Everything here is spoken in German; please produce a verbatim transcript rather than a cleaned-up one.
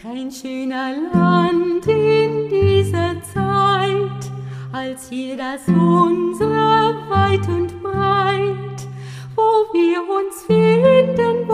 Kein schöner Land in dieser Zeit, als hier das unsere weit und breit, wo wir uns finden